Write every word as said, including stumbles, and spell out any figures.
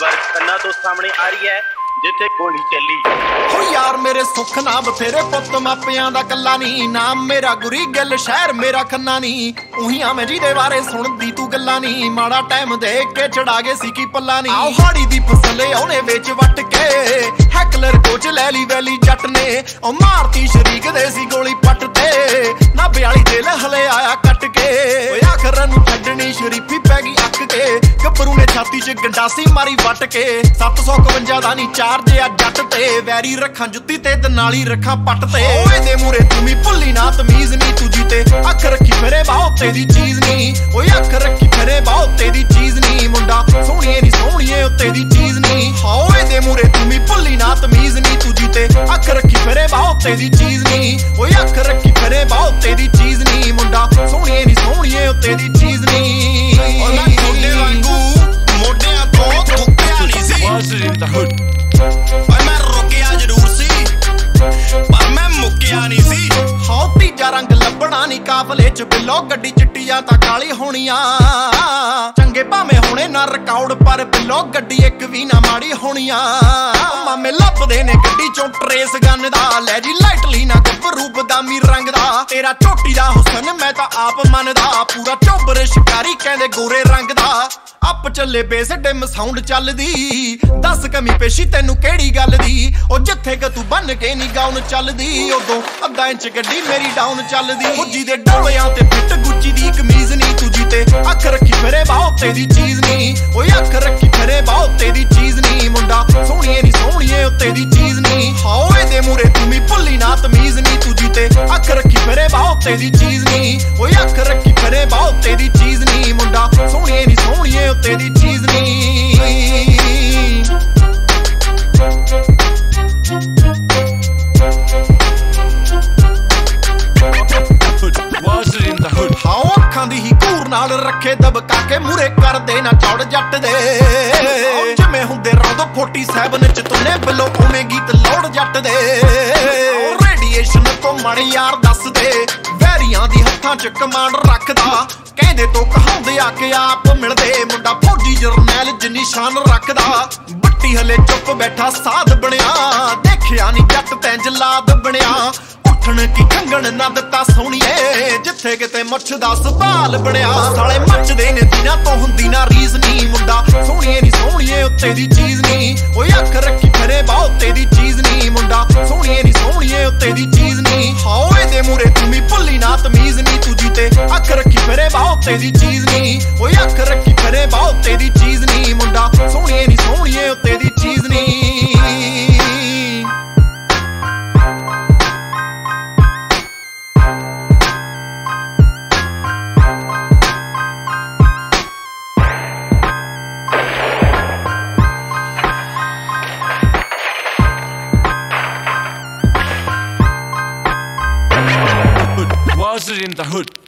खबर खन्ना तो सामने आ रही है जिथे गोली चली। हो यार मेरे सुख ना बथेरे पुत मापियां दा कल्ला नी, नाम मेरा गुरी गिल शहर मेरा खन्ना नी। उहियां मैं जिहदे बारे सुणदी तू गल्लां नी, माड़ा टाइम देख के चढ़ा गए सी की पल्ला नी। आओ हाड़ी दी फसल औने विच वट के हैकलर कोच लै ली वैली जट ने, ओ मारती शरीक दे सी गोली पट ते ना बयाली दिल हले आया कट के। ओए आखर नूं छड्डनी शरीफी पै गई अक के, गब्बरू ने छाती च गंडासी मारी वट के। सत्त सौ इकवंजा दा नी चार जिया जट ते, वैरी रखा जुत्ती ते दनाली रखा पट ते। ओए दे मूरे तुमी भुल्ली ना तमीज नी तुझी ते, अख रखी फिरे बाहो तेरी चीज नी। ओए अख रखी फिरे बाहो तेरी चीज नी, मुंडा सोहणिए नी सोहणिए तेरी चीज नी। ओए दे मूरे तुमी भुल्ली ना तमीज नी तुझी ते, अख रखी फिरे बाहो तेरी चीज नी। ओए अख रखी फिरे बाहो तेरी चीज नी, मुंडा सोहणिए नी सोहणिए तेरी चीज नी। और मैं थोड़े वांगू मोढियां तो थुक्किया नी सी, मैं रुकिया जरूर सी पर मैं मुक्किया नी सी। हाँ तीजा रंग लभना नी काफले च बिलो, गड्डी चिट्टियां तां काली होणियां। चंगे भावें होणे ना रिकॉर्ड पर बिलो, गड्डी एक भी ना माड़ी होणियां। मामे लभदे ने गड्डी चों ट्रेस गन दा, लै जी लाइटली ना गब्बरू बदामी रंग दा। तेरा झोटी दा हुसन मैं तां आप मनदा, पूरा चोबर शिकारी कहंदे गोरे रंग दा। अप चले बेस डिम साउंड चलदी, दस कमी पेशी तेनू केड़ी गल दी। ओ जिथे क तू बन के नी गाउन चलदी, उदों अद्धा इंच गड्डी मेरी डाउन चलदी। फुजी दे डोलियां ते फिट गुच्ची दी कमीज नी तुझी ते, अख रखी फिरे बाहो तेरी चीज नी। ओए अख रखी फिरे बाहो तेरी चीज नी, मुंडा सोहणिए नी सोहणिए तेरी चीज नी। ओए दे मूरे तुमी भुल्ली ना तमीज नी तुझी ते, अख रखी फिरे बाहो तेरी चीज नी। ओए अख रखी फिरे बाहो तेरी चीज नी, मुंडा सोहणिए नी सोहणिए तेरी चीज नी। हाओ अखां दी ही घूर नाल रखे दबका के, मूरे कर दे ना चौड़ जट दे। जिवें हुंदे रौंदो फोर्टी सैवन च तुने बिलो, उवें गीत लौड़ जट दे। रेडिएशन तो मण यार दस दे, वैरियां दी हत्थां च कमांड रखदा। कहंदे तो कहांदे आके आप मिलदे, मुंडा फौजी जरनैल जिन्नी शान रखदा। बट्टी हले चुप बैठा साध बणिया, देखिया नी जट तैं जलाद बणिया। उठण की खंगण ना दिता सोहणिए, जिथे किते मुछ दा सवाल बणिया। साले मचदे ने दिना तो हुंदी ना रीस नी, मुंडा सोहणिए नी सोहणिए तेरी चीज नी। ओए अख रखी फिरे बाहो तेरी चीज नी, मुंडा सोहणिए नी सोहणिए तेरी चीज नी। ओए दे मूरे तुमी भुल्ली ना तमीज नी तुझी ते, अख रखी फिरे बाहो तेरी चीज नी। ओए अख रखी फिरे बाहो तेरी चीज नी, मुंडा सोहणिए नी सोहणिए तेरी चीज नी। Was it in the hood?